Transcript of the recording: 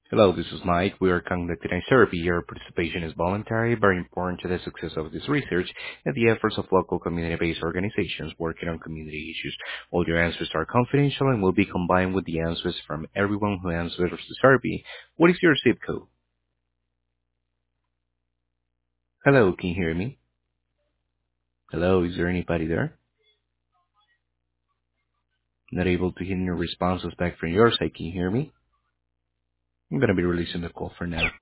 Hello, this is Mike. We are conducting a survey. Your participation is voluntary, very important to the success of this research and the efforts of local community-based organizations working on community issues. All your answers are confidential and will be combined with the answers from everyone who answers the survey. What is your zip code? Hello, can you hear me? Hello, is there anybody there? Not able to hear your responses back from your side. Can you hear me? I'm going to be releasing the call for now.